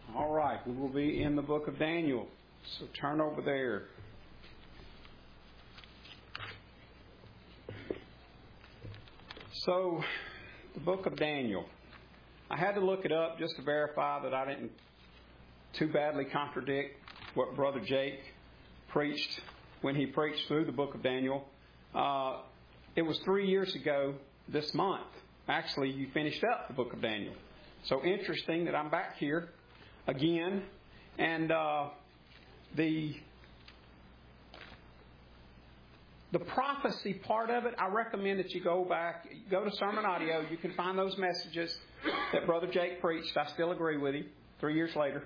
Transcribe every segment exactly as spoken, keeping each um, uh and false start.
All right, we will be in the book of Daniel. So turn over there. So, the book of Daniel. I had to look it up just to verify that I didn't too badly contradict what Brother Jake preached when he preached through the book of Daniel. Uh, it was three years ago this month. Actually, you finished up the book of Daniel. So interesting that I'm back here again. And uh, the the prophecy part of it, I recommend that you go back, go to Sermon Audio. You can find those messages that Brother Jake preached. I still agree with him three years later.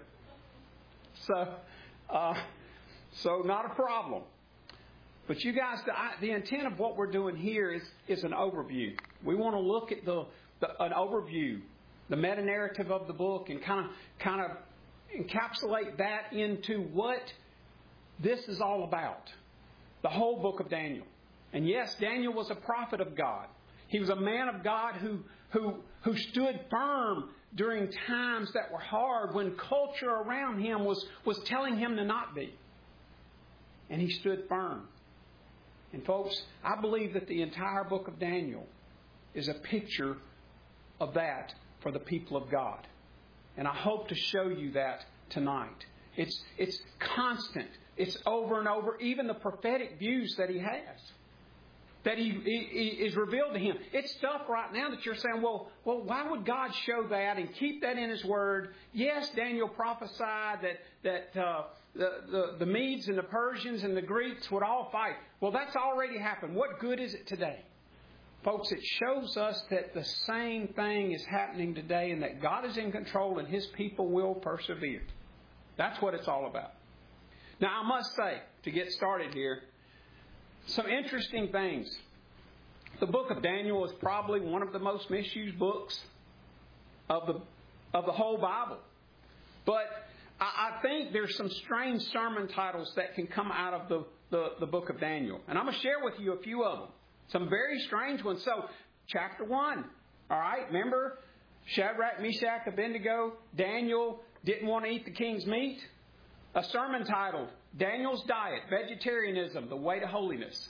So, uh, so not a problem. But you guys, the, the intent of what we're doing here is, is an overview. We want to look at the, the an overview, the meta-narrative of the book, and kind of kind of encapsulate that into what this is all about. The whole book of Daniel. And yes, Daniel was a prophet of God. He was a man of God who who who stood firm during times that were hard, when culture around him was, was telling him to not be. And he stood firm. And folks, I believe that the entire book of Daniel is a picture of that for the people of God. And I hope to show you that tonight. It's it's constant. It's over and over. Even the prophetic views that he has, that he, he, he is revealed to him. It's stuff right now that you're saying, well, well, why would God show that and keep that in His Word? Yes, Daniel prophesied that that uh, the, the the Medes and the Persians and the Greeks would all fight. Well, that's already happened. What good is it today? Folks, it shows us that the same thing is happening today, and that God is in control and His people will persevere. That's what it's all about. Now, I must say, to get started here, some interesting things. The book of Daniel is probably one of the most misused books of the of the whole Bible. But I, I think there's some strange sermon titles that can come out of the, the, the book of Daniel. And I'm going to share with you a few of them. Some very strange ones. So, chapter one. All right, remember Shadrach, Meshach, Abednego, Daniel didn't want to eat the king's meat. A sermon titled, Daniel's Diet, Vegetarianism, the Way to Holiness.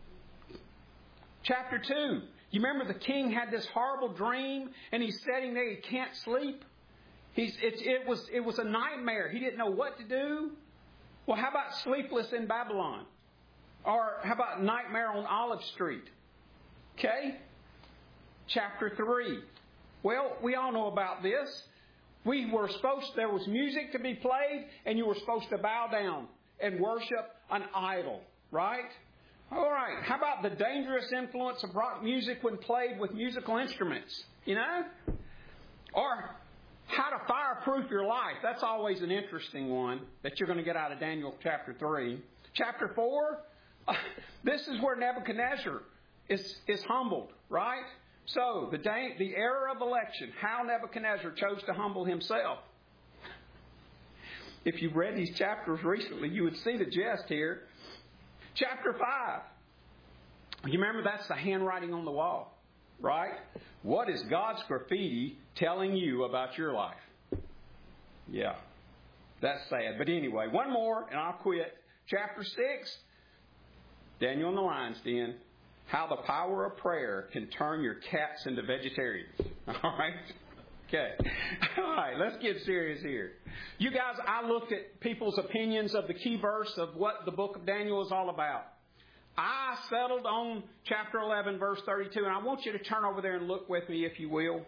Chapter two. You remember the king had this horrible dream and he's sitting there, he can't sleep. He's, it, it, was, it was a nightmare. He didn't know what to do. Well, how about Sleepless in Babylon? Or how about Nightmare on Olive Street? Okay? Chapter three. Well, we all know about this. We were supposed, there was music to be played, and you were supposed to bow down and worship an idol, right? All right. How about the dangerous influence of rock music when played with musical instruments? You know? Or how to fireproof your life. That's always an interesting one that you're going to get out of Daniel chapter three. Chapter four, this is where Nebuchadnezzar is, is humbled, right? So, the day, the era of election, how Nebuchadnezzar chose to humble himself. If you've read these chapters recently, you would see the jest here. Chapter five. You remember that's the handwriting on the wall, right? What is God's graffiti telling you about your life? Yeah, that's sad. But anyway, one more and I'll quit. Chapter six. Daniel in the lion's den. How the power of prayer can turn your cats into vegetarians. All right? Okay. All right, let's get serious here. You guys, I looked at people's opinions of the key verse of what the book of Daniel is all about. I settled on chapter eleven, verse thirty-two, and I want you to turn over there and look with me, if you will.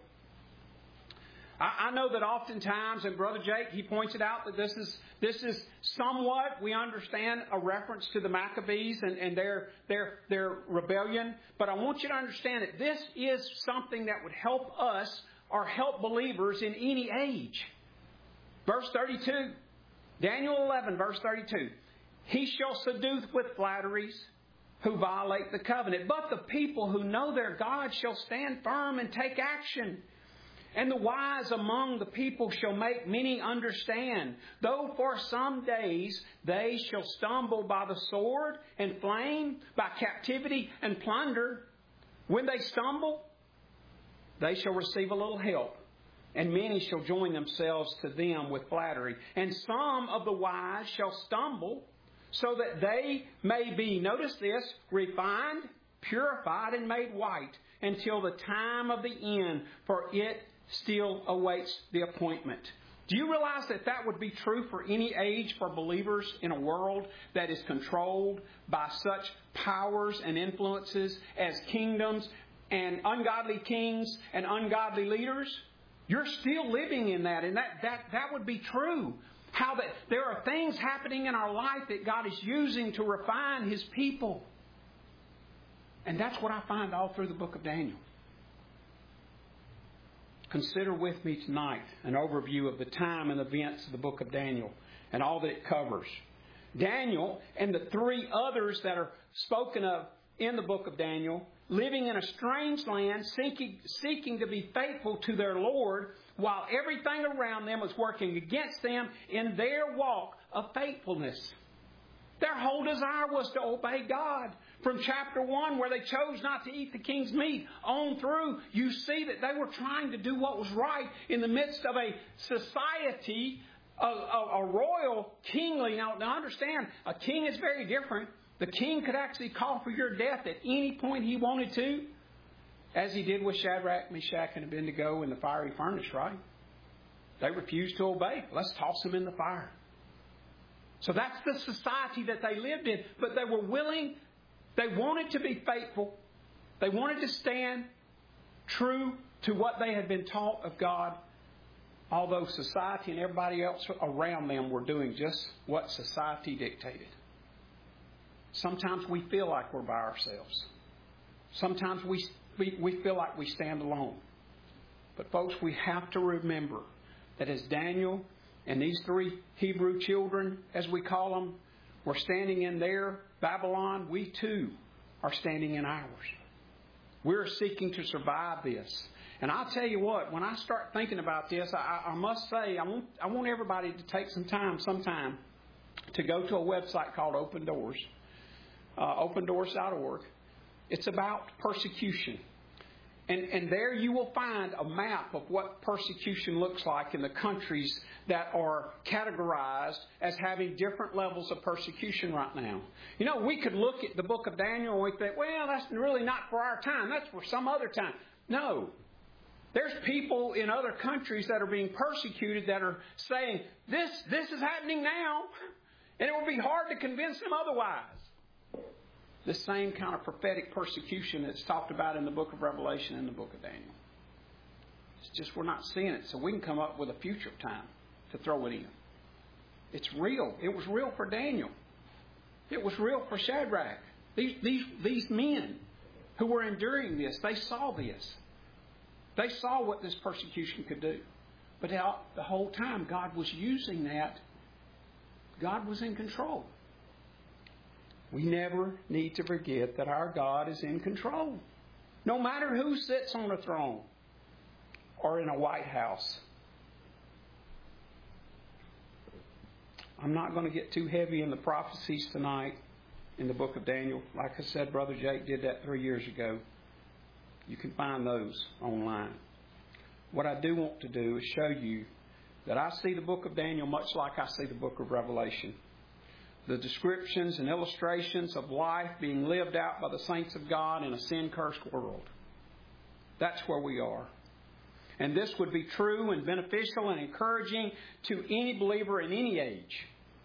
I know that oftentimes, and Brother Jake, he points it out, that this is this is somewhat, we understand, a reference to the Maccabees and, and their, their, their rebellion. But I want you to understand that this is something that would help us or help believers in any age. Verse thirty-two, Daniel eleven, verse thirty-two. He shall seduce with flatteries who violate the covenant. But the people who know their God shall stand firm and take action. And the wise among the people shall make many understand. Though for some days they shall stumble by the sword and flame, by captivity and plunder. When they stumble, they shall receive a little help. and many shall join themselves to them with flattery. And some of the wise shall stumble, so that they may be, notice this, refined, purified, and made white, until the time of the end, for it still awaits the appointment. Do you realize that that would be true for any age for believers in a world that is controlled by such powers and influences as kingdoms and ungodly kings and ungodly leaders? You're still living in that, and that, that, that would be true. How that there are things happening in our life that God is using to refine His people. And that's what I find all through the book of Daniel. Consider with me tonight an overview of the time and events of the book of Daniel and all that it covers. Daniel and the three others that are spoken of in the book of Daniel, living in a strange land, seeking, seeking to be faithful to their Lord, while everything around them was working against them in their walk of faithfulness. Their whole desire was to obey God. From chapter one, where they chose not to eat the king's meat, on through, you see that they were trying to do what was right in the midst of a society, a, a, a royal, kingly. Now, now, understand, a king is very different. The king could actually call for your death at any point he wanted to, as he did with Shadrach, Meshach, and Abednego in the fiery furnace, right? They refused to obey. Let's toss them in the fire. So that's the society that they lived in. But they were willing, they wanted to be faithful. They wanted to stand true to what they had been taught of God, although society and everybody else around them were doing just what society dictated. Sometimes we feel like we're by ourselves. Sometimes we, we, we feel like we stand alone. But folks, we have to remember that as Daniel and these three Hebrew children, as we call them, were standing in their Babylon, we too are standing in ours. We're seeking to survive this. And I'll tell you what, when I start thinking about this, I, I must say, I want, I want everybody to take some time, sometime, to go to a website called Open Doors, uh, open doors dot org. It's about persecution. And, and there you will find a map of what persecution looks like in the countries that are categorized as having different levels of persecution right now. You know, we could look at the book of Daniel and we think, well, that's really not for our time. That's for some other time. No. There's people in other countries that are being persecuted that are saying, this, this is happening now, and it will be hard to convince them otherwise. The same kind of prophetic persecution that's talked about in the book of Revelation and the book of Daniel. It's just we're not seeing it, so we can come up with a future time to throw it in. It's real. It was real for Daniel. It was real for Shadrach. These, these, these men who were enduring this, they saw this. They saw what this persecution could do. But the whole time God was using that. God was in control. We never need to forget that our God is in control. No matter who sits on a throne or in a White House. I'm not going to get too heavy in the prophecies tonight in the book of Daniel. Like I said, Brother Jake did that three years ago. You can find those online. What I do want to do is show you that I see the book of Daniel much like I see the book of Revelation. The descriptions and illustrations of life being lived out by the saints of God in a sin-cursed world. That's where we are. And this would be true and beneficial and encouraging to any believer in any age.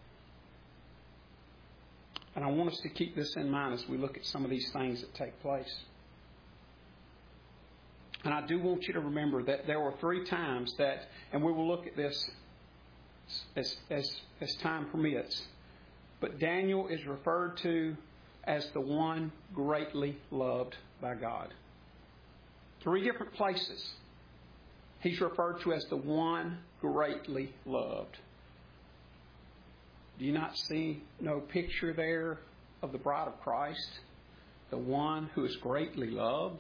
And I want us to keep this in mind as we look at some of these things that take place. And I do want you to remember that there were three times that, and we will look at this as, as, as time permits, but Daniel is referred to as the one greatly loved by God. Three different places. He's referred to as the one greatly loved. Do you not see no picture there of the bride of Christ? The one who is greatly loved?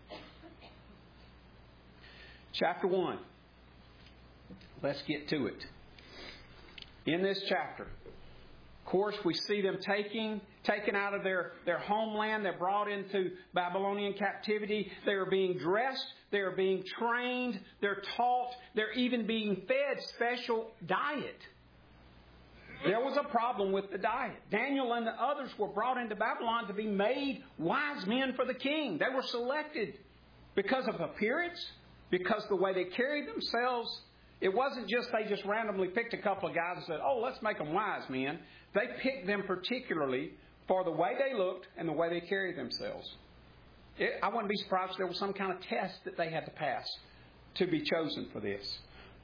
Chapter one. Let's get to it. In this chapter, Of course, we see them taking, taken out of their, their homeland. They're brought into Babylonian captivity. They are being dressed. They are being trained. They're taught. They're even being fed special diet. There was a problem with the diet. Daniel and the others were brought into Babylon to be made wise men for the king. They were selected because of appearance, because of the way they carried themselves. It wasn't just they just randomly picked a couple of guys and said, oh, let's make them wise men. They picked them particularly for the way they looked and the way they carried themselves. It, I wouldn't be surprised if there was some kind of test that they had to pass to be chosen for this.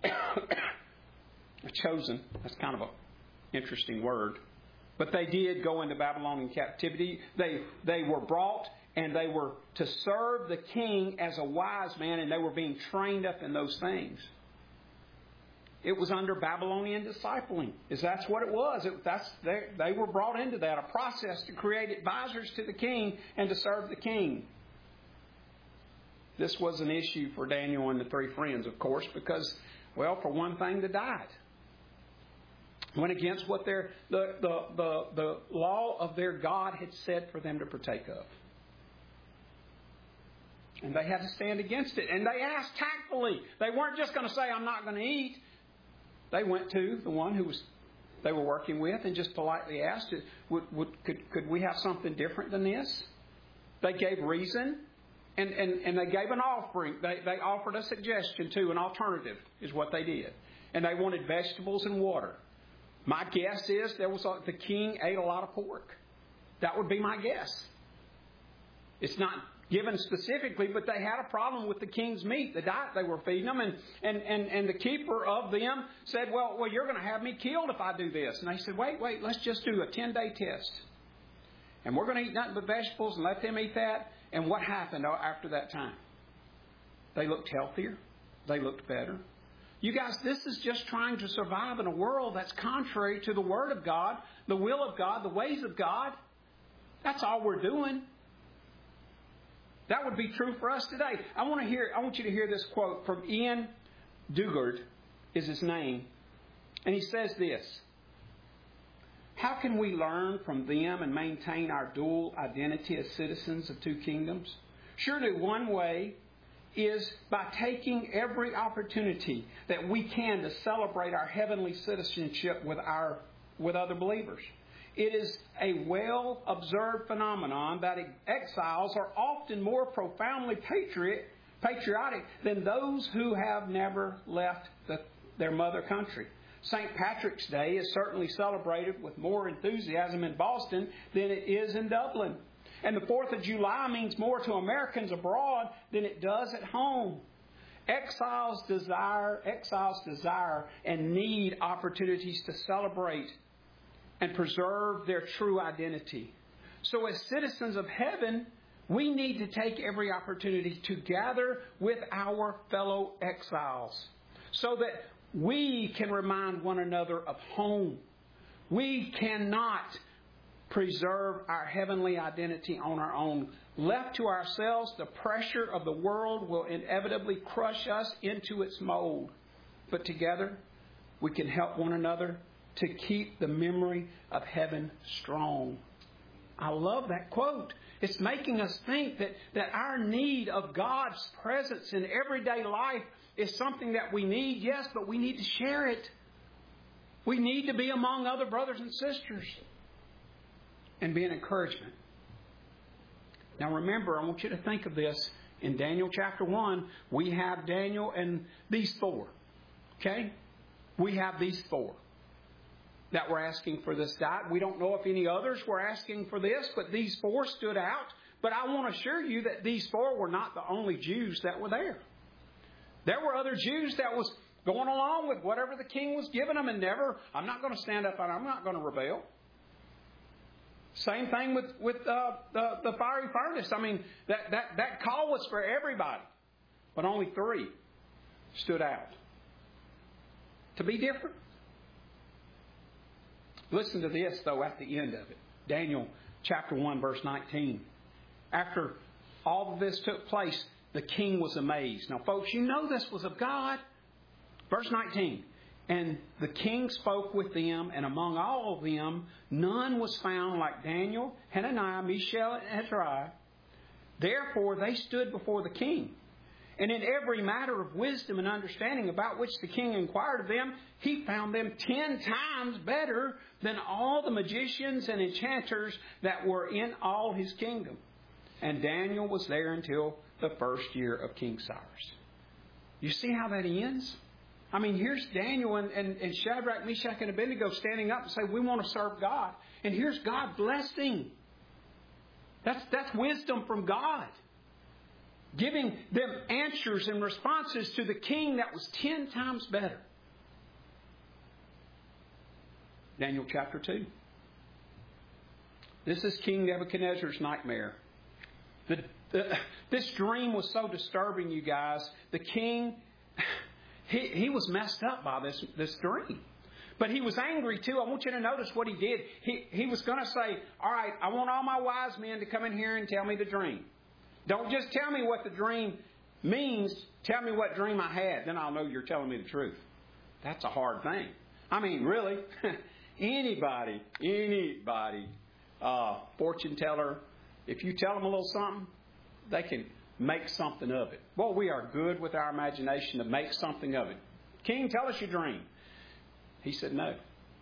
Chosen, that's kind of an interesting word. But they did go into Babylonian captivity. They, they were brought and they were to serve the king as a wise man, and they were being trained up in those things. It was under Babylonian discipling. Is that's what it was. It, that's they, they were brought into that, a process to create advisors to the king and to serve the king. This was an issue for Daniel and the three friends, of course, because, well, for one thing, the diet went against what their the the the, the law of their God had said for them to partake of. And they had to stand against it. And they asked tactfully. They weren't just going to say, I'm not going to eat. They went to the one who was they were working with and just politely asked, would, would, could, could we have something different than this? They gave reason, and, and, and they gave an offering. They, they offered a suggestion too, an alternative is what they did. And they wanted vegetables and water. My guess is there was a, the king ate a lot of pork. That would be my guess. It's not given specifically, but they had a problem with the king's meat, the diet they were feeding them. And, and, and, and the keeper of them said, well, well, you're going to have me killed if I do this. And they said, wait, wait, let's just do a ten-day test. And we're going to eat nothing but vegetables and let them eat that. And what happened after that time? They looked healthier. They looked better. You guys, this is just trying to survive in a world that's contrary to the Word of God, the will of God, the ways of God. That's all we're doing. That would be true for us today. I want to hear. I want you to hear this quote from Ian Duguid, is his name, and he says this: "How can we learn from them and maintain our dual identity as citizens of two kingdoms? Surely one way is by taking every opportunity that we can to celebrate our heavenly citizenship with our with other believers. It is a well-observed phenomenon that exiles are often more profoundly patriot, patriotic than those who have never left the, their mother country. Saint Patrick's Day is certainly celebrated with more enthusiasm in Boston than it is in Dublin. And the fourth of July means more to Americans abroad than it does at home. Exiles desire, exiles desire and need opportunities to celebrate and preserve their true identity. So as citizens of heaven, we need to take every opportunity to gather with our fellow exiles so that we can remind one another of home. We cannot preserve our heavenly identity on our own. Left to ourselves, the pressure of the world will inevitably crush us into its mold. But together, we can help one another to keep the memory of heaven strong." I love that quote. It's making us think that, that our need of God's presence in everyday life is something that we need, yes, but we need to share it. We need to be among other brothers and sisters and be an encouragement. Now remember, I want you to think of this. In Daniel chapter one, we have Daniel and these four. Okay? We have these four that were asking for this diet. We don't know if any others were asking for this, but these four stood out. But I want to assure you that these four were not the only Jews that were there. There were other Jews that was going along with whatever the king was giving them and never, I'm not going to stand up and I'm not going to rebel. Same thing with, with uh, the, the fiery furnace. I mean, that, that, that call was for everybody. But only three stood out to be different. Listen to this, though, at the end of it. Daniel chapter one, verse nineteen. After all of this took place, the king was amazed. Now, folks, you know this was of God. Verse nineteen. And the king spoke with them, and among all of them, none was found like Daniel, Hananiah, Mishael, and Azariah. Therefore they stood before the king. And in every matter of wisdom and understanding about which the king inquired of them, he found them ten times better than all the magicians and enchanters that were in all his kingdom. And Daniel was there until the first year of King Cyrus. You see how that ends? I mean, here's Daniel and, and, and Shadrach, Meshach, and Abednego standing up and say, we want to serve God. And here's God blessing. That's, that's wisdom from God. Giving them answers and responses to the king that was ten times better. Daniel chapter two. This is King Nebuchadnezzar's nightmare. The, the, this dream was so disturbing, you guys. The king, he, he was messed up by this, this dream. But he was angry too. I want you to notice what he did. He, he was going to say, all right, I want all my wise men to come in here and tell me the dream. Don't just tell me what the dream means. Tell me what dream I had. Then I'll know you're telling me the truth. That's a hard thing. I mean, really, anybody, anybody, uh, fortune teller, if you tell them a little something, they can make something of it. Well, we are good with our imagination to make something of it. King, tell us your dream. He said, no.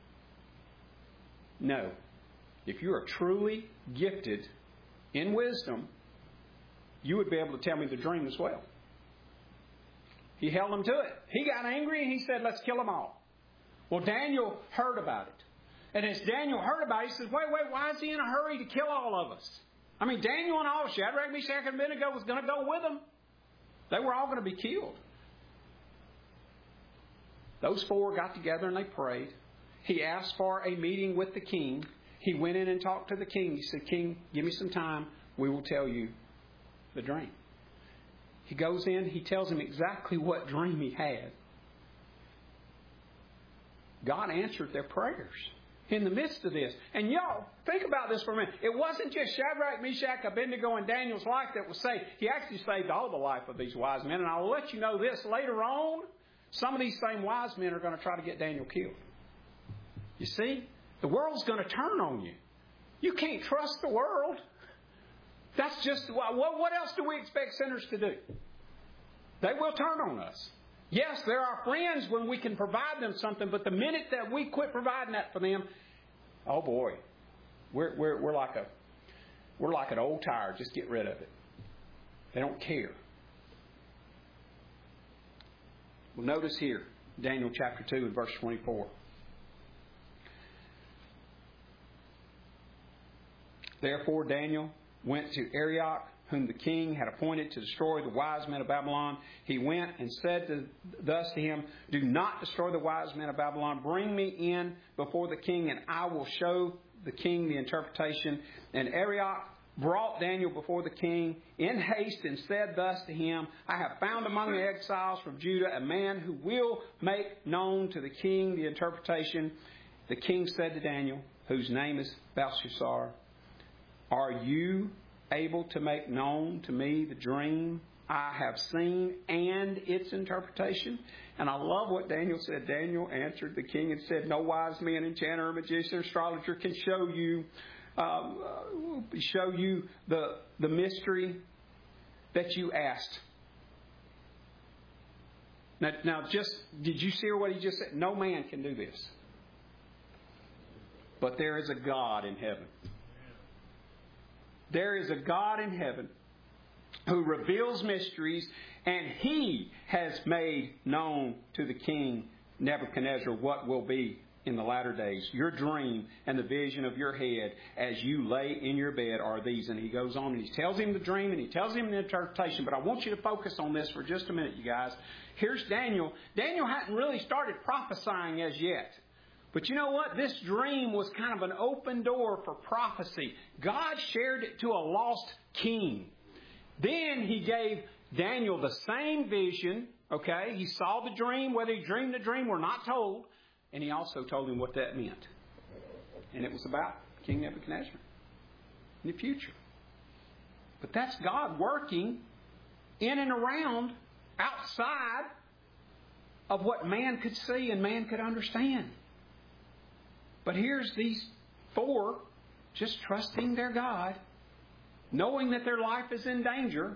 No. If you are truly gifted in wisdom, you would be able to tell me the dream as well. He held them to it. He got angry and he said, let's kill them all. Well, Daniel heard about it. And as Daniel heard about it, he says, wait, wait, why is he in a hurry to kill all of us? I mean, Daniel and all, Shadrach, Meshach, and Abednego was going to go with them. They were all going to be killed. Those four got together and they prayed. He asked for a meeting with the king. He went in and talked to the king. He said, King, give me some time. We will tell you the dream. He goes in. He tells him exactly what dream he had. God answered their prayers in the midst of this. And y'all, think about this for a minute. It wasn't just Shadrach, Meshach, Abednego, and Daniel's life that was saved. He actually saved all the life of these wise men. And I'll let you know this later on. Some of these same wise men are going to try to get Daniel killed. You see? The world's going to turn on you. You can't trust the world. That's just, what, what else do we expect sinners to do? They will turn on us. Yes, they're our friends when we can provide them something, but the minute that we quit providing that for them, oh boy, we're, we're, we're like a, we're like an old tire. Just get rid of it. They don't care. Well, notice here, Daniel chapter two and verse twenty-four. Therefore Daniel went to Arioch, whom the king had appointed to destroy the wise men of Babylon. He went and said to, thus to him, do not destroy the wise men of Babylon. Bring me in before the king, and I will show the king the interpretation. And Arioch brought Daniel before the king in haste and said thus to him, I have found among the exiles from Judah a man who will make known to the king the interpretation. The king said to Daniel, whose name is Belshazzar, are you able to make known to me the dream I have seen and its interpretation? And I love what Daniel said. Daniel answered the king and said, no wise man, enchanter, magician, astrologer can show you um, uh, show you the the mystery that you asked. Now, now, just did you hear what he just said? No man can do this, but there is a God in heaven. There is a God in heaven who reveals mysteries, and He has made known to the king Nebuchadnezzar what will be in the latter days. Your dream and the vision of your head as you lay in your bed are these. And he goes on and he tells him the dream and he tells him the interpretation. But I want you to focus on this for just a minute, you guys. Here's Daniel. Daniel hadn't really started prophesying as yet. But you know what? This dream was kind of an open door for prophecy. God shared it to a lost king. Then He gave Daniel the same vision. Okay, he saw the dream. Whether he dreamed the dream, we're not told. And He also told him what that meant. And it was about King Nebuchadnezzar in the future. But that's God working in and around, outside of what man could see and man could understand. But here's these four just trusting their God, knowing that their life is in danger.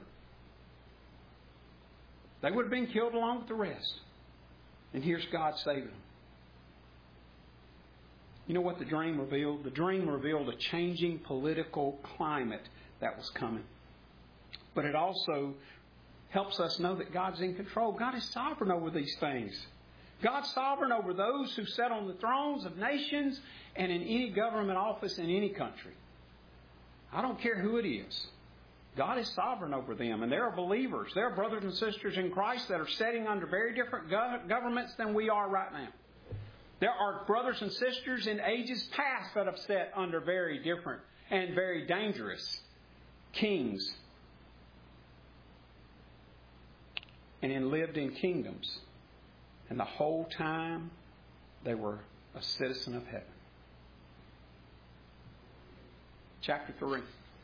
They would have been killed along with the rest. And here's God saving them. You know what the dream revealed? The dream revealed a changing political climate that was coming. But it also helps us know that God's in control. God is sovereign over these things. God's sovereign over those who sit on the thrones of nations and in any government office in any country. I don't care who it is. God is sovereign over them. And there are believers. There are brothers and sisters in Christ that are sitting under very different gov- governments than we are right now. There are brothers and sisters in ages past that have sat under very different and very dangerous kings and then lived in kingdoms. And the whole time they were a citizen of heaven. Chapter three.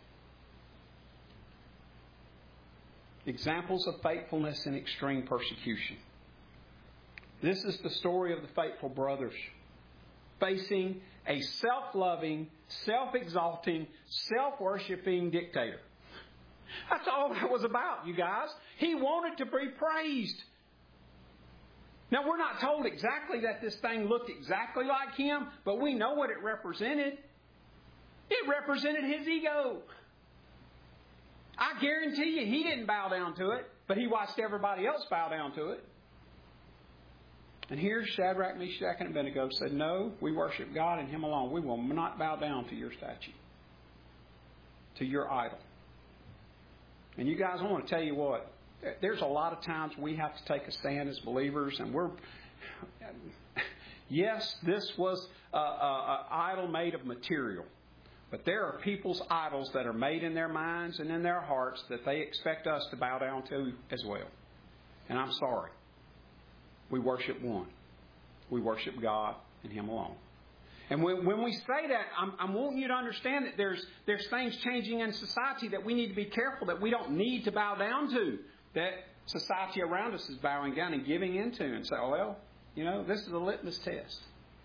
Examples of faithfulness in extreme persecution. This is the story of the faithful brothers facing a self-loving, self-exalting, self-worshipping dictator. That's all that was about, you guys. He wanted to be praised. Now, we're not told exactly that this thing looked exactly like him, but we know what it represented. It represented his ego. I guarantee you he didn't bow down to it, but he watched everybody else bow down to it. And here Shadrach, Meshach, and Abednego said, no, we worship God and Him alone. We will not bow down to your statue, to your idol. And you guys, I want to tell you what, there's a lot of times we have to take a stand as believers, and we're, yes, this was an idol made of material. But there are people's idols that are made in their minds and in their hearts that they expect us to bow down to as well. And I'm sorry. We worship one. We worship God and Him alone. And when, when we say that, I'm, I'm wanting you to understand that there's, there's things changing in society that we need to be careful that we don't need to bow down to. That society around us is bowing down and giving into and say, oh, well, you know, this is a litmus test.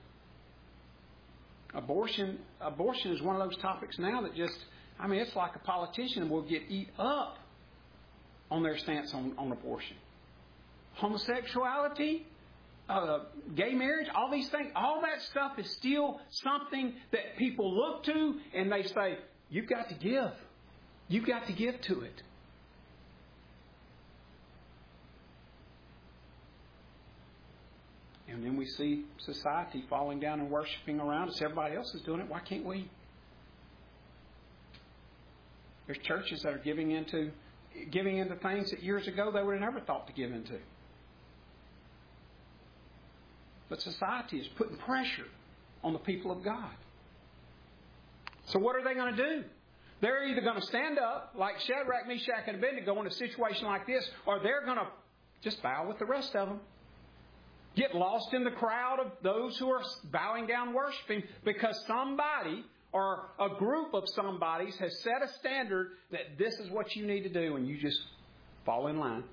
Abortion, abortion is one of those topics now that just, I mean, it's like a politician will get eat up on their stance on, on abortion. Homosexuality, uh, gay marriage, all these things, all that stuff is still something that people look to and they say, you've got to give. You've got to give to it. And then we see society falling down and worshiping around us. Everybody else is doing it. Why can't we? There's churches that are giving into giving into things that years ago they would have never thought to give into. But society is putting pressure on the people of God. So what are they going to do? They're either going to stand up like Shadrach, Meshach, and Abednego in a situation like this, or they're going to just bow with the rest of them. Get lost in the crowd of those who are bowing down worshiping because somebody or a group of somebodies has set a standard that this is what you need to do, and you just fall in line.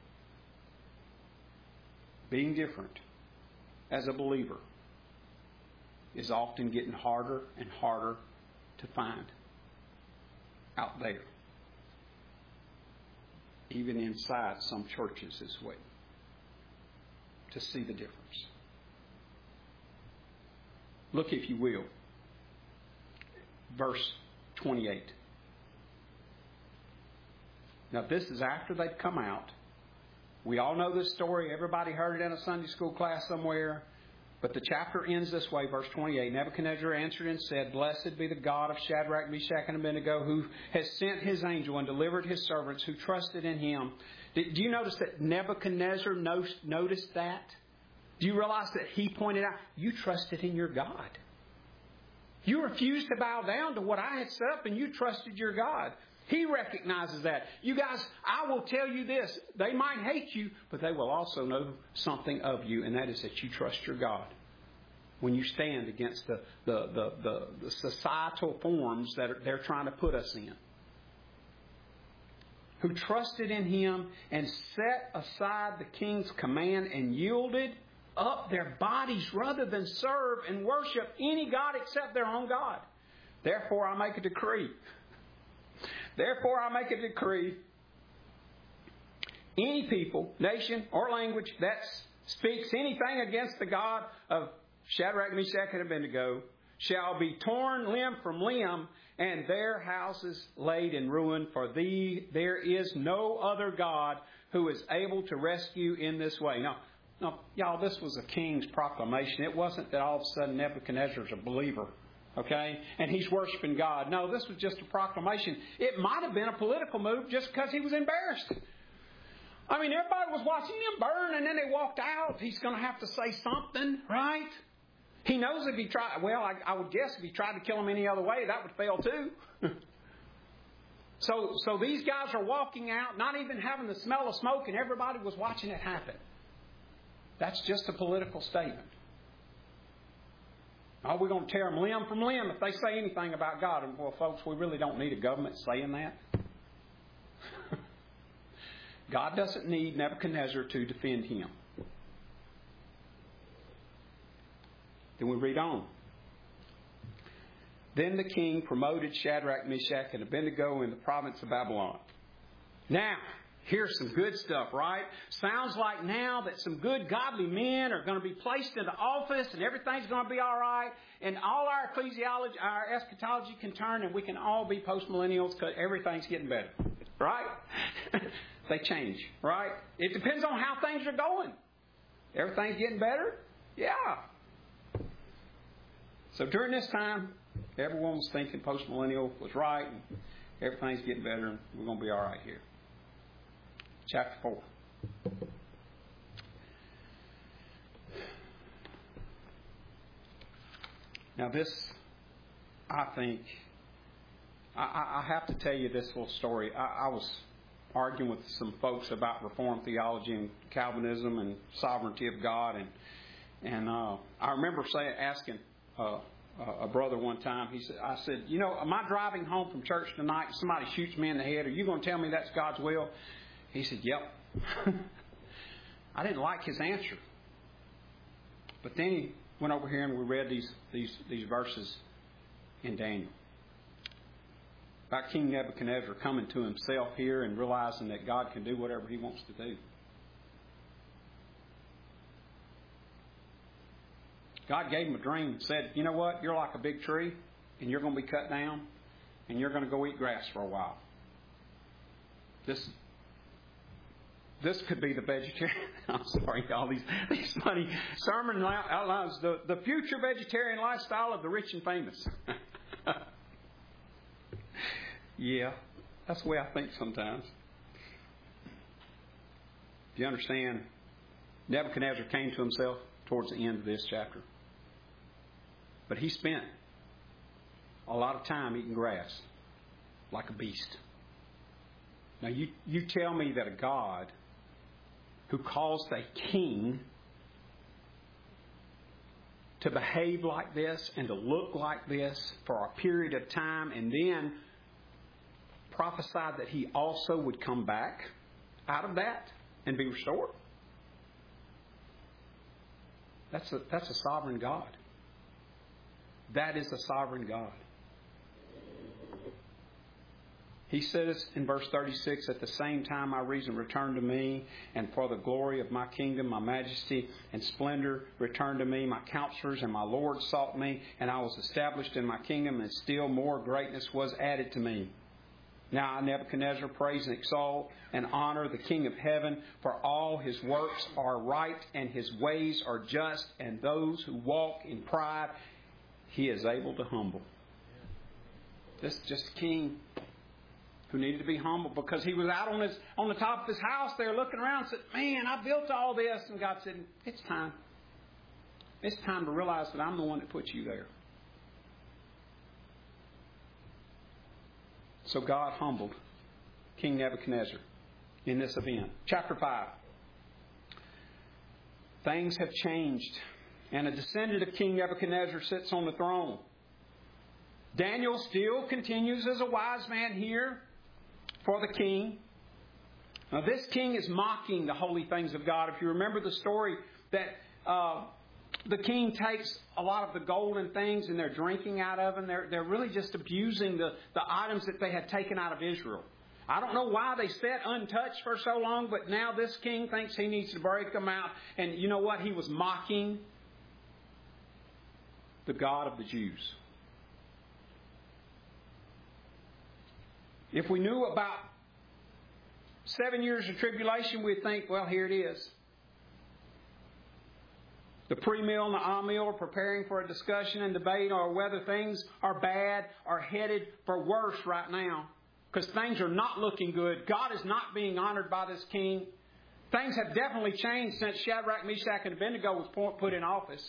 Being different as a believer is often getting harder and harder to find out there. Even inside some churches this way. To see the difference. Look, if you will, verse twenty-eight. Now, this is after they'd come out. We all know this story. Everybody heard it in a Sunday school class somewhere. But the chapter ends this way, verse twenty-eight. Nebuchadnezzar answered and said, Blessed be the God of Shadrach, Meshach, and Abednego, who has sent his angel and delivered his servants who trusted in him. Do you notice that Nebuchadnezzar noticed that? Do you realize that he pointed out, you trusted in your God. You refused to bow down to what I had set up and you trusted your God. He recognizes that. You guys, I will tell you this. They might hate you, but they will also know something of you, and that is that you trust your God. When you stand against the, the, the, the, the societal forms that are, they're trying to put us in. who trusted in Him and set aside the king's command and yielded up their bodies rather than serve and worship any god except their own God. Therefore I make a decree. Therefore I make a decree. Any people, nation, or language that speaks anything against the God of Shadrach, Meshach, and Abednego shall be torn limb from limb, and their houses laid in ruin. For thee there is no other God who is able to rescue in this way. Now, now, y'all, this was a king's proclamation. It wasn't that all of a sudden Nebuchadnezzar's a believer, okay, and he's worshiping God. No, this was just a proclamation. It might have been a political move just because he was embarrassed. I mean, everybody was watching him burn, and then they walked out. He's going to have to say something, right? He knows if he tried, well, I, I would guess if he tried to kill him any other way, that would fail too. so, so these guys are walking out, not even having the smell of smoke, and everybody was watching it happen. That's just a political statement. Oh, we're going to tear them limb from limb if they say anything about God. And, well, folks, we really don't need a government saying that. God doesn't need Nebuchadnezzar to defend him. Then we read on. Then the king promoted Shadrach, Meshach, and Abednego in the province of Babylon. Now, here's some good stuff, right? Sounds like now that some good godly men are going to be placed into office and everything's going to be all right. And all our ecclesiology, our eschatology can turn and we can all be postmillennials because everything's getting better. Right? They change, right? It depends on how things are going. Everything's getting better? Yeah. So during this time, everyone was thinking postmillennial was right, and everything's getting better, and we're going to be all right here. Chapter four. Now this, I think, I, I have to tell you this little story. I, I was arguing with some folks about Reformed theology and Calvinism and sovereignty of God, and and uh, I remember saying, asking uh, a brother one time. He said, "I said, you know, am I driving home from church tonight? Somebody shoots me in the head. Are you going to tell me that's God's will?" He said, "Yep." I didn't like his answer, but then he went over here and we read these these these verses in Daniel about King Nebuchadnezzar coming to himself here and realizing that God can do whatever He wants to do. God gave him a dream and said, "You know what? You're like a big tree, and you're going to be cut down, and you're going to go eat grass for a while." This this could be the vegetarian. I'm sorry, all these these funny sermon outlines. The the future vegetarian lifestyle of the rich and famous. Yeah, that's the way I think sometimes. Do you understand? Nebuchadnezzar came to himself towards the end of this chapter. But he spent a lot of time eating grass like a beast. Now you, you tell me that a God who caused a king to behave like this and to look like this for a period of time and then prophesied that he also would come back out of that and be restored. That's a, that's a sovereign God. That is a sovereign God. He says in verse thirty-six, "At the same time my reason returned to me, and for the glory of my kingdom, my majesty and splendor returned to me. My counselors and my lords sought me, and I was established in my kingdom, and still more greatness was added to me. Now I, Nebuchadnezzar, praise and exalt and honor the King of heaven, for all His works are right and His ways are just, and those who walk in pride He is able to humble." This is just a king who needed to be humble because he was out on his on the top of his house there looking around and said, "Man, I built all this." And God said, "It's time. It's time to realize that I'm the one that put you there." So God humbled King Nebuchadnezzar in this event. Chapter five. Things have changed, and a descendant of King Nebuchadnezzar sits on the throne. Daniel still continues as a wise man here for the king. Now, this king is mocking the holy things of God. If you remember the story that uh, the king takes a lot of the golden things and they're drinking out of them. They're, they're really just abusing the, the items that they had taken out of Israel. I don't know why they sat untouched for so long, but now this king thinks he needs to break them out. And you know what? He was mocking the God of the Jews. If we knew about seven years of tribulation, we'd think, well, here it is. The pre-meal and the a-meal are preparing for a discussion and debate on whether things are bad or headed for worse right now. Because things are not looking good. God is not being honored by this king. Things have definitely changed since Shadrach, Meshach, and Abednego was put in office.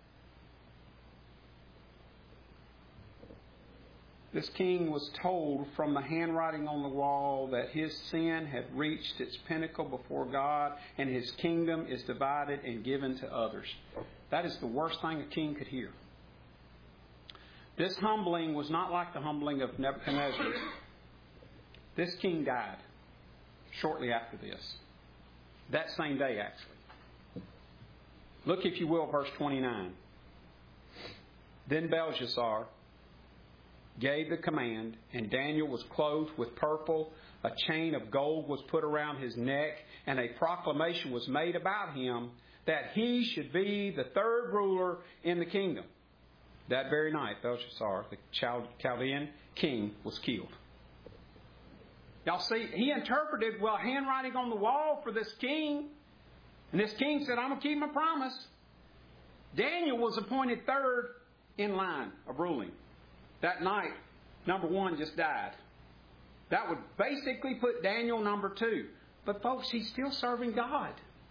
This king was told from the handwriting on the wall that his sin had reached its pinnacle before God and his kingdom is divided and given to others. That is the worst thing a king could hear. This humbling was not like the humbling of Nebuchadnezzar. This king died shortly after this. That same day, actually. Look, if you will, verse twenty-nine. Then Belshazzar gave the command, and Daniel was clothed with purple. A chain of gold was put around his neck, and a proclamation was made about him that he should be the third ruler in the kingdom. That very night, Belshazzar, the Chaldean king, was killed. Y'all see, he interpreted, well, handwriting on the wall for this king. And this king said, I'm going to keep my promise. Daniel was appointed third in line of ruling. That night, number one just died. That would basically put Daniel number two. But folks, he's still serving God.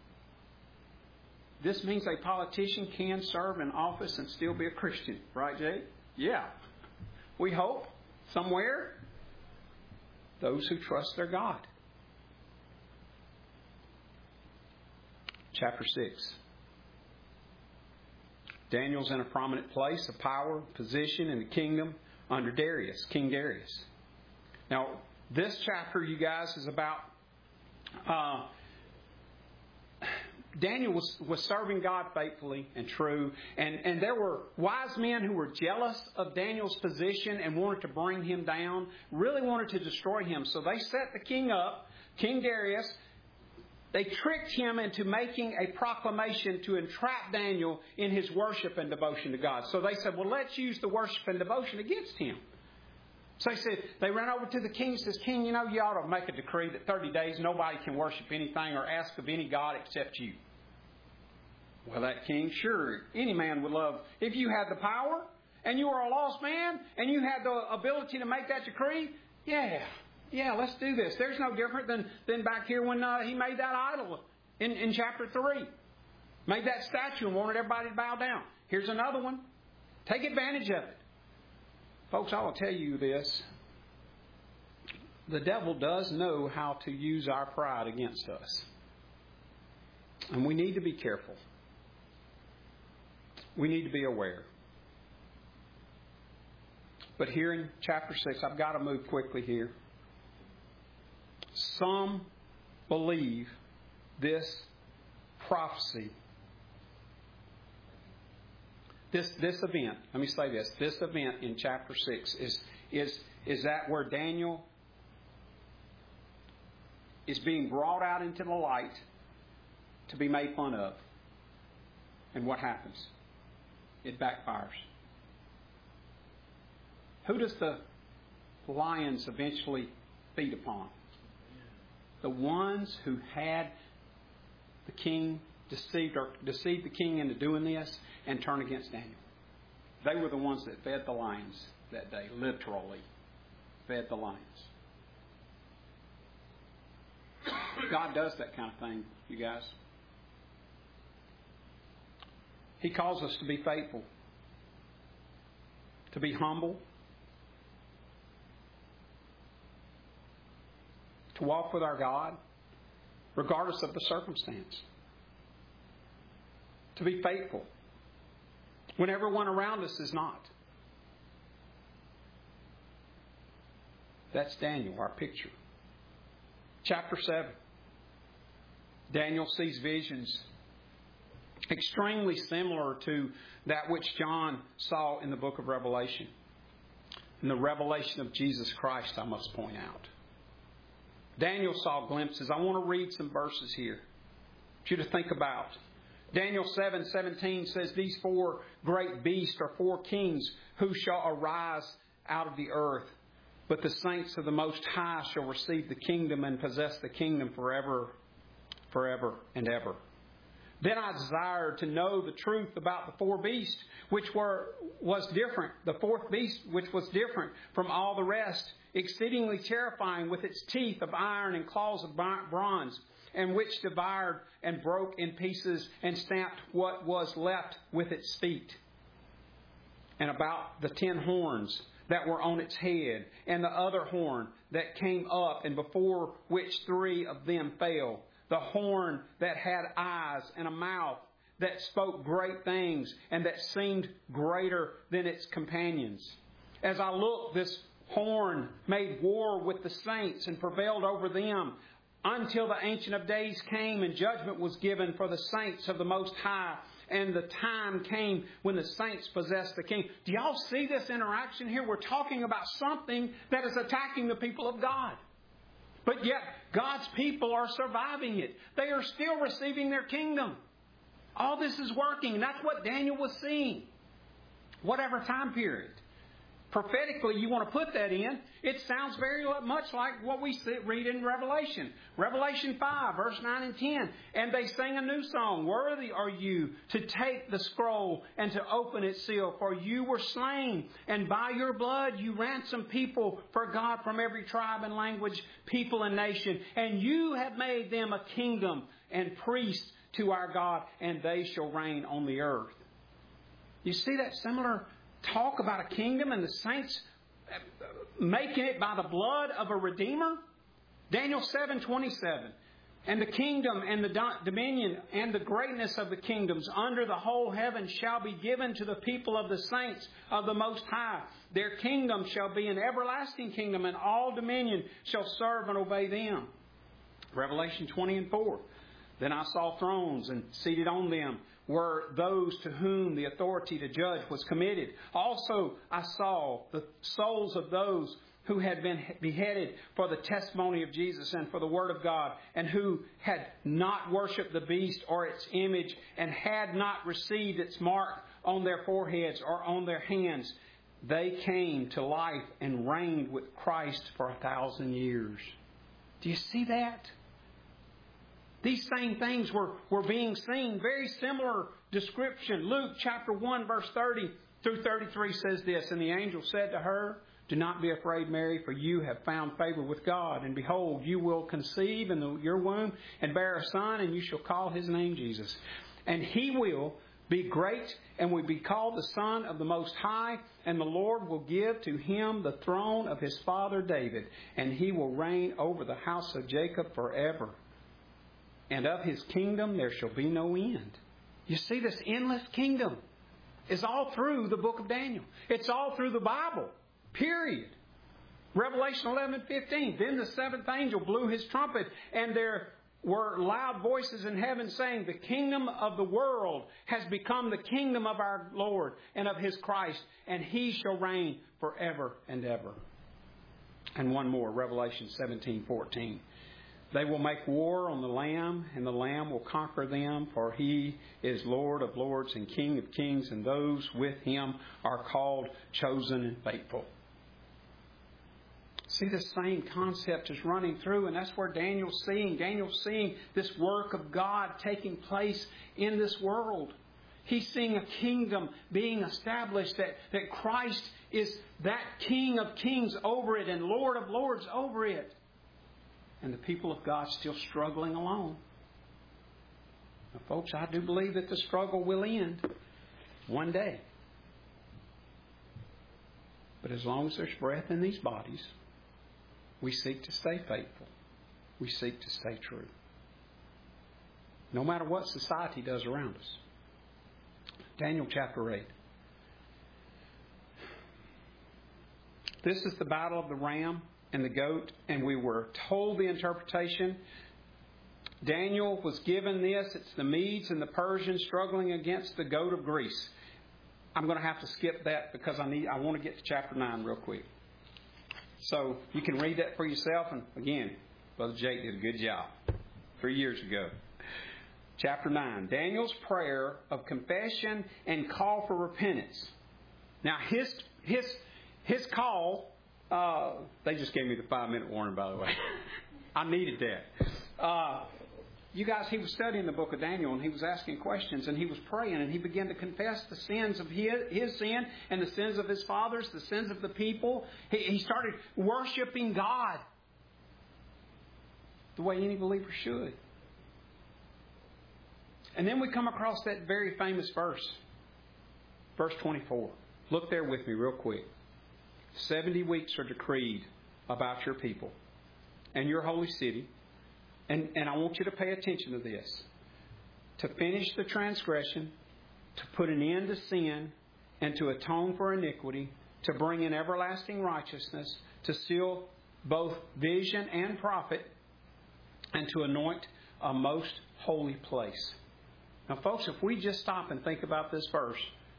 This means a politician can serve in office and still be a Christian. Right, Jay? Yeah. We hope. Somewhere. Those who trust their God. Chapter six. Daniel's in a prominent place, a power, position in the kingdom under Darius, King Darius. Now, this chapter, you guys, is about uh, Daniel was, was serving God faithfully and true. And, and there were wise men who were jealous of Daniel's position and wanted to bring him down, really wanted to destroy him. So they set the king up, King Darius. They tricked him into making a proclamation to entrap Daniel in his worship and devotion to God. So they said, well, let's use the worship and devotion against him. So they said, they ran over to the king and says, King, you know, you ought to make a decree that thirty days nobody can worship anything or ask of any God except you. Well, that king, sure, any man would love, if you had the power and you were a lost man and you had the ability to make that decree, yeah. Yeah, let's do this. There's no different than, than back here when uh, he made that idol in, in chapter three. Made that statue and wanted everybody to bow down. Here's another one. Take advantage of it. Folks, I will tell you this. The devil does know how to use our pride against us. And we need to be careful. We need to be aware. But here in chapter six, I've got to move quickly here. Some believe this prophecy, this this event, let me say this, this event in chapter six is, is, is that where Daniel is being brought out into the light to be made fun of. And what happens? It backfires. Who does the lions eventually feed upon? The ones who had the king deceived or deceived the king into doing this and turned against Daniel. They were the ones that fed the lions that day, literally fed the lions. God does that kind of thing, you guys. He calls us to be faithful, to be humble, to walk with our God, regardless of the circumstance. To be faithful, when everyone around us is not. That's Daniel, our picture. Chapter seven. Daniel sees visions extremely similar to that which John saw in the book of Revelation. And the revelation of Jesus Christ, I must point out. Daniel saw glimpses. I want to read some verses here for you to think about. Daniel seven seventeen says, "These four great beasts are four kings who shall arise out of the earth. But the saints of the Most High shall receive the kingdom and possess the kingdom forever, forever and ever." Then I desired to know the truth about the four beasts, which were was different. The fourth beast, which was different from all the rest, exceedingly terrifying, with its teeth of iron and claws of bronze, and which devoured and broke in pieces and stamped what was left with its feet. And about the ten horns that were on its head, and the other horn that came up, and before which three of them fell. The horn that had eyes and a mouth, that spoke great things, and that seemed greater than its companions. As I looked, this horn made war with the saints and prevailed over them, until the Ancient of Days came, and judgment was given for the saints of the Most High. And the time came when the saints possessed the king. Do y'all see this interaction here? We're talking about something that is attacking the people of God. But yet, God's people are surviving it. They are still receiving their kingdom. All this is working. And that's what Daniel was seeing. Whatever time period. Prophetically, you want to put that in. It sounds very much like what we read in Revelation. Revelation five, verse nine and ten. "And they sang a new song. Worthy are you to take the scroll and to open its seal. For you were slain, and by your blood you ransomed people for God from every tribe and language, people and nation. And you have made them a kingdom and priests to our God, and they shall reign on the earth." You see that similar talk about a kingdom and the saints making it by the blood of a Redeemer? Daniel seven twenty-seven. "And the kingdom and the dominion and the greatness of the kingdoms under the whole heaven shall be given to the people of the saints of the Most High. Their kingdom shall be an everlasting kingdom, and all dominion shall serve and obey them." Revelation twenty and four. "Then I saw thrones, and seated on them were those to whom the authority to judge was committed. Also I saw the souls of those who had been beheaded for the testimony of Jesus and for the word of God, and who had not worshipped the beast or its image, and had not received its mark on their foreheads or on their hands. They came to life and reigned with Christ for a thousand years." Do you see that? These same things were, were being seen. Very similar description. Luke chapter one, verse thirty through thirty-three says this, "And the angel said to her, 'Do not be afraid, Mary, for you have found favor with God. And behold, you will conceive in the, your womb and bear a son, and you shall call his name Jesus. And he will be great and will be called the Son of the Most High. And the Lord will give to him the throne of his father David. And he will reign over the house of Jacob forever. And of his kingdom there shall be no end.'" You see, this endless kingdom is all through the book of Daniel. It's all through the Bible. Period. Revelation eleven fifteen. "Then the seventh angel blew his trumpet, and there were loud voices in heaven saying, 'The kingdom of the world has become the kingdom of our Lord and of his Christ, and he shall reign forever and ever.'" And one more, Revelation seventeen fourteen. "They will make war on the Lamb, and the Lamb will conquer them, for he is Lord of lords and King of kings, and those with him are called, chosen, and faithful." See, the same concept is running through, and that's where Daniel's seeing. Daniel's seeing this work of God taking place in this world. He's seeing a kingdom being established, that, that Christ is that King of kings over it and Lord of lords over it. And the people of God still struggling alone. Now, folks, I do believe that the struggle will end one day. But as long as there's breath in these bodies, we seek to stay faithful. We seek to stay true. No matter what society does around us. Daniel chapter eight. This is the battle of the ram and the goat, and we were told the interpretation. Daniel was given this. It's the Medes and the Persians struggling against the goat of Greece. I'm going to have to skip that because I need. I want to get to chapter nine real quick. So you can read that for yourself. And again, Brother Jake did a good job three years ago. Chapter nine, Daniel's prayer of confession and call for repentance. Now his his his call. Uh, they just gave me the five minute warning, by the way. I needed that. Uh, You guys, he was studying the book of Daniel, and he was asking questions, and he was praying, and he began to confess the sins of his, his sin and the sins of his fathers, the sins of the people. He, he started worshiping God the way any believer should. And then we come across that very famous verse, verse twenty-four. Look there with me real quick. Seventy weeks are decreed about your people and your holy city. And, and I want you to pay attention to this. To finish the transgression, to put an end to sin, and to atone for iniquity, to bring in everlasting righteousness, to seal both vision and prophet, and to anoint a most holy place. Now, folks, if we just stop and think about this verse,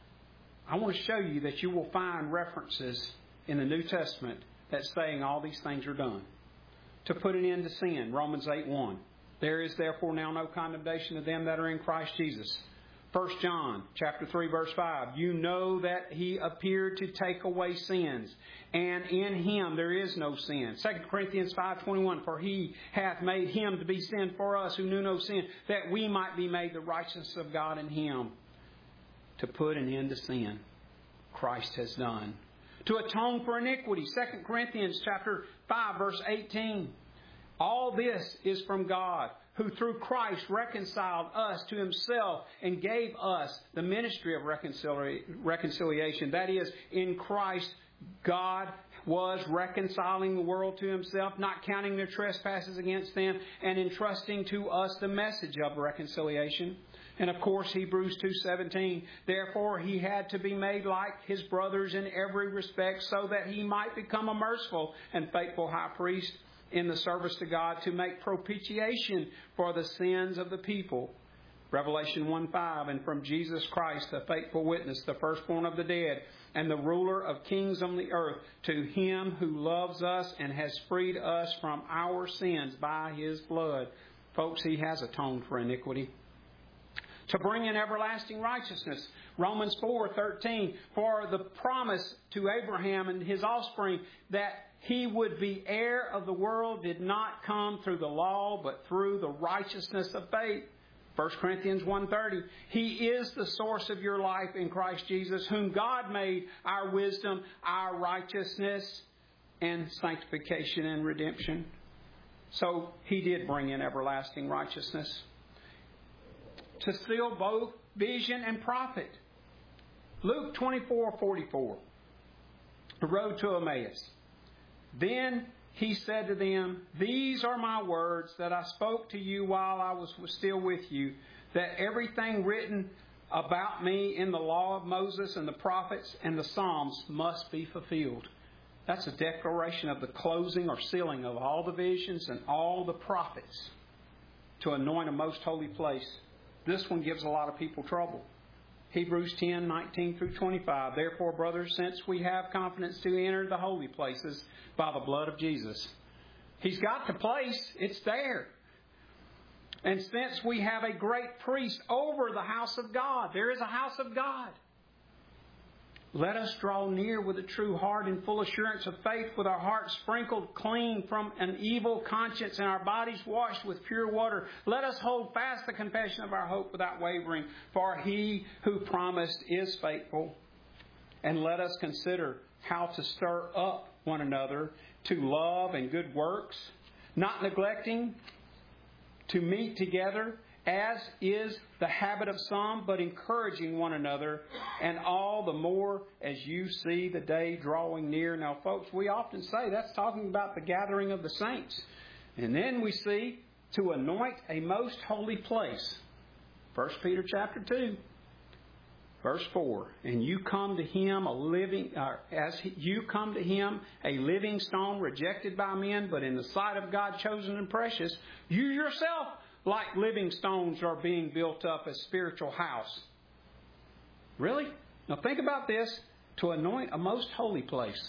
I want to show you that you will find references in the New Testament that's saying all these things are done. To put an end to sin, Romans eight one. There is therefore now no condemnation to them that are in Christ Jesus. First John chapter three verse five. You know that He appeared to take away sins, and in Him there is no sin. Second Corinthians five twenty-one. For He hath made Him to be sin for us who knew no sin, that we might be made the righteousness of God in Him. To put an end to sin, Christ has done. To atone for iniquity, Second Corinthians chapter five verse eighteen. All this is from God, who through Christ reconciled us to Himself and gave us the ministry of reconcilia- reconciliation. That is, in Christ, God was reconciling the world to Himself, not counting their trespasses against them, and entrusting to us the message of reconciliation. And of course, Hebrews two seventeen, therefore He had to be made like His brothers in every respect, so that He might become a merciful and faithful high priest in the service to God, to make propitiation for the sins of the people. Revelation one five, and from Jesus Christ, the faithful witness, the firstborn of the dead, and the ruler of kings on the earth, to Him who loves us and has freed us from our sins by His blood. Folks, He has atoned for iniquity. To bring in everlasting righteousness. Romans four thirteen, for the promise to Abraham and his offspring that he would be heir of the world did not come through the law, but through the righteousness of faith. First Corinthians one thirty, He is the source of your life in Christ Jesus, whom God made our wisdom, our righteousness, and sanctification and redemption. So He did bring in everlasting righteousness. To seal both vision and prophet. Luke twenty-four forty-four. The road to Emmaus. Then He said to them, these are my words that I spoke to you while I was still with you, that everything written about me in the law of Moses and the prophets and the Psalms must be fulfilled. That's a declaration of the closing or sealing of all the visions and all the prophets to anoint a most holy place. This one gives a lot of people trouble. Hebrews ten nineteen through twenty-five. Therefore, brothers, since we have confidence to enter the holy places by the blood of Jesus. He's got the place. It's there. And since we have a great priest over the house of God. There is a house of God. Let us draw near with a true heart and full assurance of faith, with our hearts sprinkled clean from an evil conscience and our bodies washed with pure water. Let us hold fast the confession of our hope without wavering, for He who promised is faithful. And let us consider how to stir up one another to love and good works, not neglecting to meet together, as is the habit of some, but encouraging one another, and all the more as you see the day drawing near. Now, folks, we often say that's talking about the gathering of the saints. And then we see to anoint a most holy place. First Peter chapter two, verse four. And you come to Him a living, uh, as he, you come to Him a living stone rejected by men, but in the sight of God chosen and precious. You yourself like living stones, are being built up a spiritual house. Really? Now think about this. To anoint a most holy place.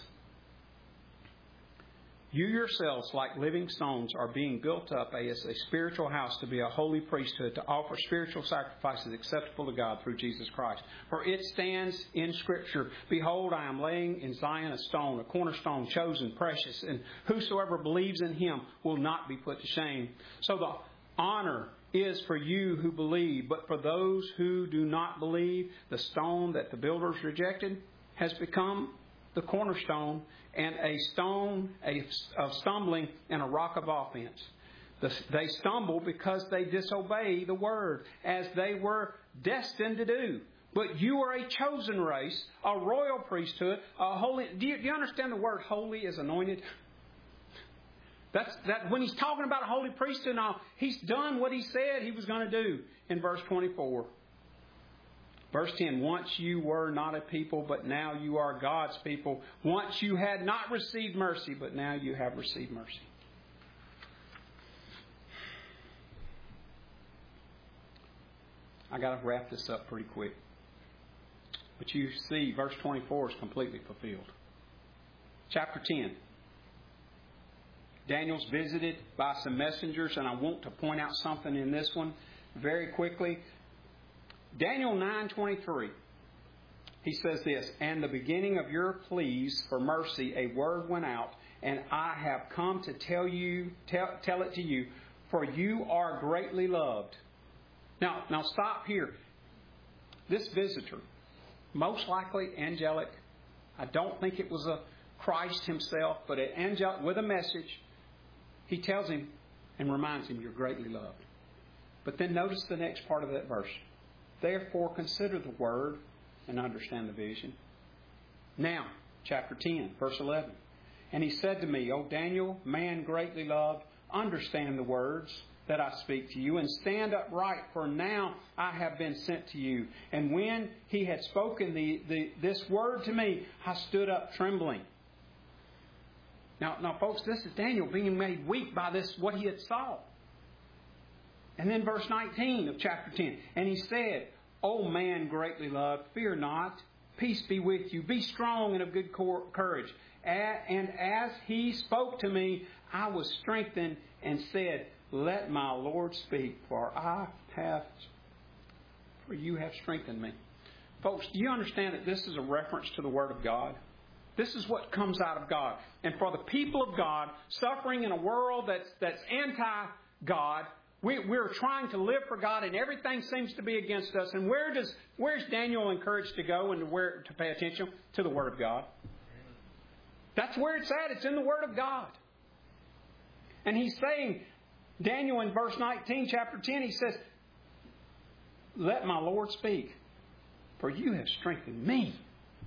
You yourselves, like living stones, are being built up as a spiritual house to be a holy priesthood, to offer spiritual sacrifices acceptable to God through Jesus Christ. For it stands in Scripture, Behold, I am laying in Zion a stone, a cornerstone, chosen, precious, and whosoever believes in Him will not be put to shame. So the honor is for you who believe, but for those who do not believe, the stone that the builders rejected has become the cornerstone, and a stone of stumbling and a rock of offense. They stumble because they disobey the word, as they were destined to do. But you are a chosen race, a royal priesthood, a holy. Do you, do you understand the word holy is anointed? That's that when he's talking about a holy priesthood now, he's done what he said he was going to do in verse twenty-four. Verse ten, once you were not a people, but now you are God's people. Once you had not received mercy, but now you have received mercy. I got to wrap this up pretty quick. But you see, verse twenty-four is completely fulfilled. Chapter ten. Daniel's visited by some messengers, and I want to point out something in this one very quickly. Daniel nine twenty-three, he says this, and the beginning of your pleas for mercy, a word went out, and I have come to tell you, tell, tell it to you, for you are greatly loved. Now, now stop here. This visitor, most likely angelic. I don't think it was a Christ himself, but an angelic with a message. He tells him and reminds him, you're greatly loved. But then notice the next part of that verse. Therefore, consider the word and understand the vision. Now, chapter ten, verse eleven. And he said to me, O Daniel, man greatly loved, understand the words that I speak to you, and stand upright, for now I have been sent to you. And when he had spoken the, the, this word to me, I stood up trembling. Now, now, folks, this is Daniel being made weak by this, what he had saw. And then verse nineteen of chapter ten. And he said, O man greatly loved, fear not. Peace be with you. Be strong and of good courage. And as he spoke to me, I was strengthened and said, let my Lord speak, for I have, for you have strengthened me. Folks, do you understand that this is a reference to the Word of God? This is what comes out of God. And for the people of God, suffering in a world that's, that's anti-God, We, we're trying to live for God, and everything seems to be against us. And where does where's Daniel encouraged to go and to where to pay attention? To the Word of God. That's where it's at. It's in the Word of God. And he's saying, Daniel in verse nineteen, chapter ten, he says, let my Lord speak, for you have strengthened me.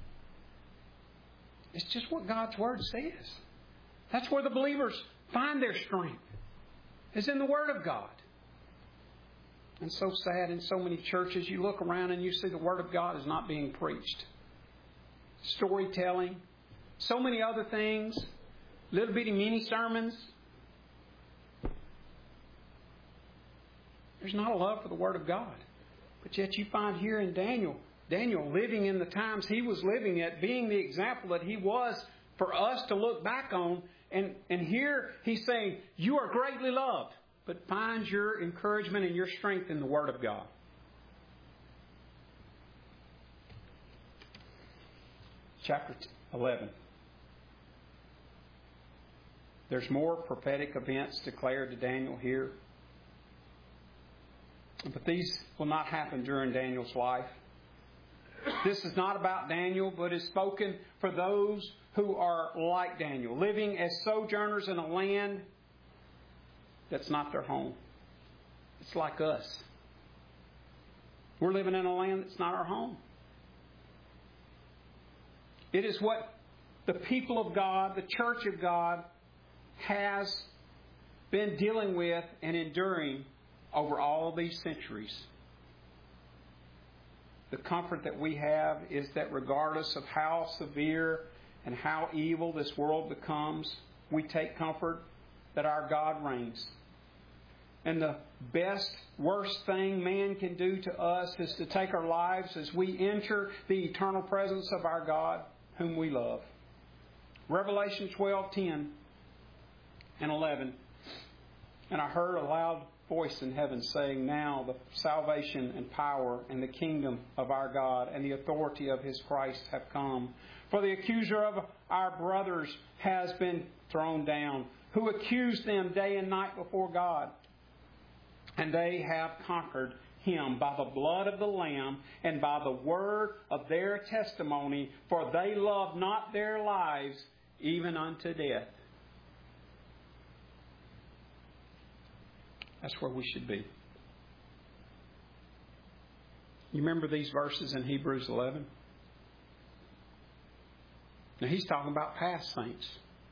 It's just what God's Word says. That's where the believers find their strength. It's in the Word of God. And so sad in so many churches, you look around and you see the Word of God is not being preached. Storytelling, so many other things, little bitty mini sermons. There's not a love for the Word of God. But yet you find here in Daniel, Daniel living in the times he was living at, being the example that he was for us to look back on. And, and here he's saying, you are greatly loved, but find your encouragement and your strength in the Word of God. Chapter eleven. There's more prophetic events declared to Daniel here. But these will not happen during Daniel's life. This is not about Daniel, but is spoken for those who are like Daniel, living as sojourners in a land that's not their home. It's like us. We're living in a land that's not our home. It is what the people of God, the church of God, has been dealing with and enduring over all these centuries. The comfort that we have is that regardless of how severe and how evil this world becomes, we take comfort that our God reigns. And the best, worst thing man can do to us is to take our lives as we enter the eternal presence of our God, whom we love. Revelation twelve, ten and eleven. And I heard a loud voice in heaven saying, "Now the salvation and power and the kingdom of our God and the authority of His Christ have come. For the accuser of our brothers has been thrown down, who accused them day and night before God. And they have conquered him by the blood of the Lamb and by the word of their testimony, for they loved not their lives even unto death." That's where we should be. You remember these verses in Hebrews eleven? Now he's talking about past saints.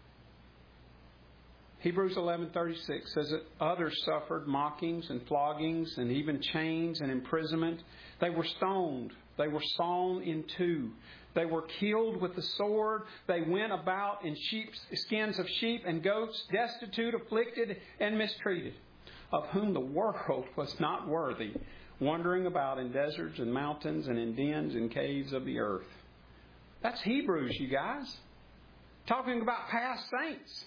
Hebrews eleven thirty-six says that others suffered mockings and floggings and even chains and imprisonment. They were stoned. They were sawn in two. They were killed with the sword. They went about in sheep's, skins of sheep and goats, destitute, afflicted, and mistreated, of whom the world was not worthy, wandering about in deserts and mountains and in dens and caves of the earth. That's Hebrews, you guys. Talking about past saints.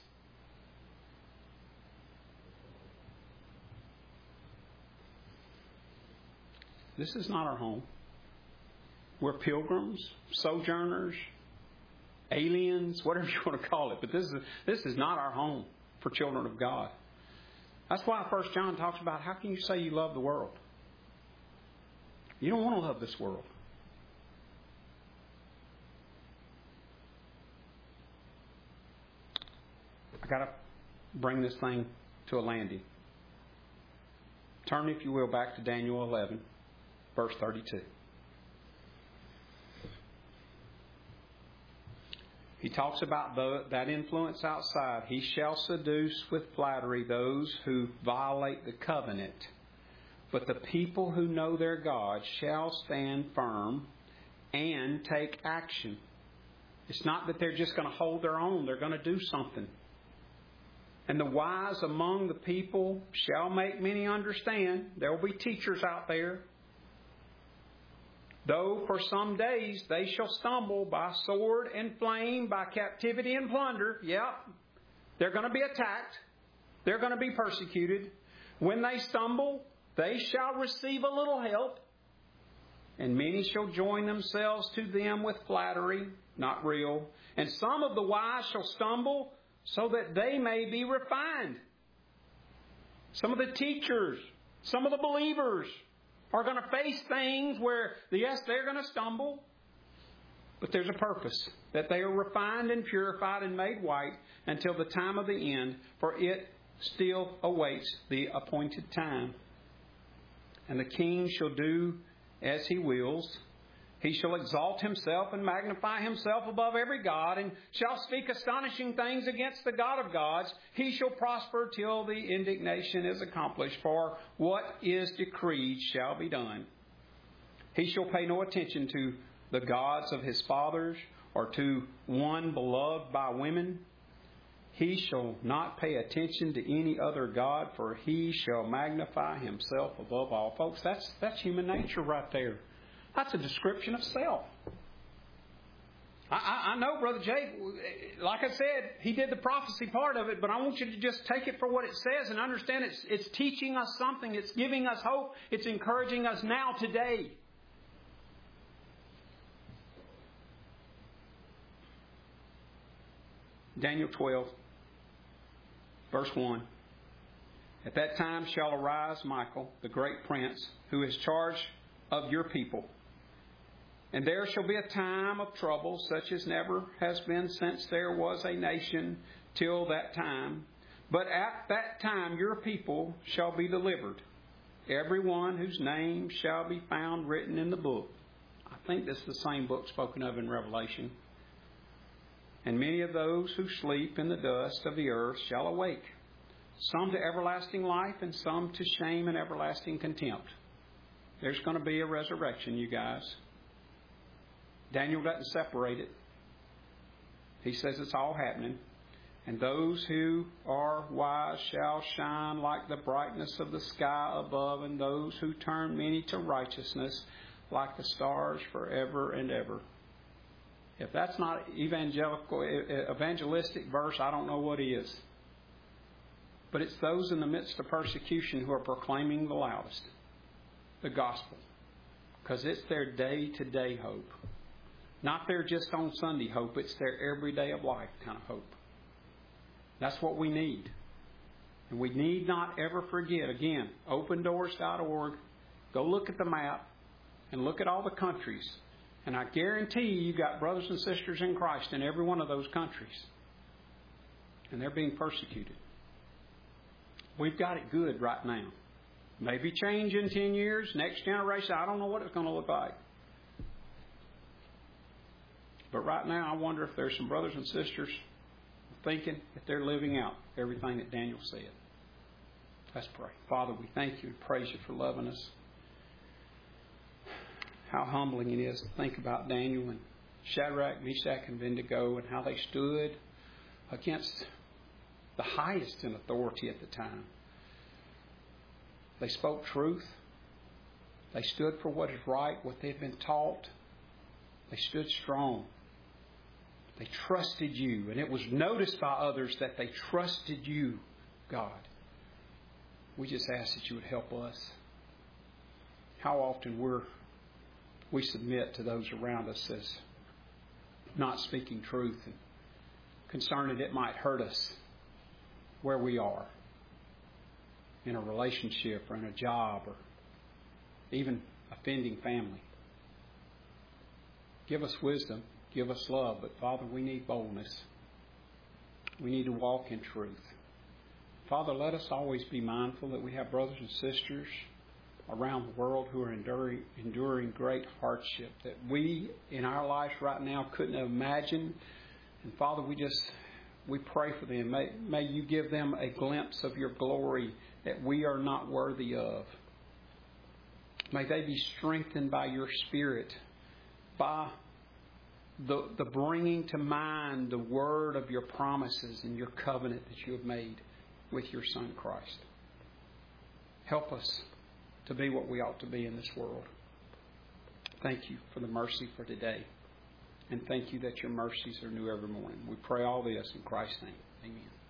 This is not our home. We're pilgrims, sojourners, aliens, whatever you want to call it. But this is this is not our home for children of God. That's why First John talks about, how can you say you love the world? You don't want to love this world. I got to bring this thing to a landing. Turn, if you will, back to Daniel eleven, verse thirty-two. He talks about the, that influence outside. He shall seduce with flattery those who violate the covenant. But the people who know their God shall stand firm and take action. It's not that they're just going to hold their own. They're going to do something. And the wise among the people shall make many understand. There will be teachers out there. Though for some days they shall stumble by sword and flame, by captivity and plunder. Yep, they're going to be attacked. They're going to be persecuted. When they stumble, they shall receive a little help. And many shall join themselves to them with flattery, not real. And some of the wise shall stumble, so that they may be refined. Some of the teachers, some of the believers are going to face things where, yes, they're going to stumble, but there's a purpose, that they are refined and purified and made white until the time of the end, for it still awaits the appointed time. And the king shall do as he wills. He shall exalt himself and magnify himself above every god, and shall speak astonishing things against the God of gods. He shall prosper till the indignation is accomplished, for what is decreed shall be done. He shall pay no attention to the gods of his fathers, or to one beloved by women. He shall not pay attention to any other god, for he shall magnify himself above all. Folks, that's that's human nature right there. That's a description of self. I, I, I know, Brother Jake, like I said, he did the prophecy part of it, but I want you to just take it for what it says and understand it's, it's teaching us something. It's giving us hope. It's encouraging us now, today. Daniel twelve, verse one. At that time shall arise Michael, the great prince, who is charged of your people. And there shall be a time of trouble, such as never has been since there was a nation till that time. But at that time your people shall be delivered, every one whose name shall be found written in the book. I think this is the same book spoken of in Revelation. And many of those who sleep in the dust of the earth shall awake, some to everlasting life and some to shame and everlasting contempt. There's going to be a resurrection, you guys. Daniel doesn't separate it. He says it's all happening. And those who are wise shall shine like the brightness of the sky above, and those who turn many to righteousness like the stars forever and ever. If that's not evangelical, evangelistic verse, I don't know what is. But it's those in the midst of persecution who are proclaiming the loudest the gospel, because it's their day-to-day hope. Not their just on Sunday hope, it's their everyday of life kind of hope. That's what we need. And we need not ever forget, again, open doors dot org. Go look at the map and look at all the countries. And I guarantee you, you've got brothers and sisters in Christ in every one of those countries. And they're being persecuted. We've got it good right now. Maybe change in ten years, next generation, I don't know what it's going to look like. But right now, I wonder if there's some brothers and sisters thinking that they're living out everything that Daniel said. Let's pray. Father, we thank you and praise you for loving us. How humbling it is to think about Daniel and Shadrach, Meshach, and Abednego and how they stood against the highest in authority at the time. They spoke truth. They stood for what is right, what they've been taught. They stood strong. They trusted you, and it was noticed by others that they trusted you, God. We just ask that you would help us. How often we're we submit to those around us as not speaking truth and concerned that it might hurt us where we are in a relationship or in a job or even offending family. Give us wisdom. Give us love. But, Father, we need boldness. We need to walk in truth. Father, let us always be mindful that we have brothers and sisters around the world who are enduring, enduring great hardship that we, in our lives right now, couldn't have imagined. And, Father, we just, we pray for them. May, may you give them a glimpse of your glory that we are not worthy of. May they be strengthened by your Spirit, by the, the bringing to mind the word of your promises and your covenant that you have made with your Son Christ. Help us to be what we ought to be in this world. Thank you for the mercy for today. And thank you that your mercies are new every morning. We pray all this in Christ's name. Amen.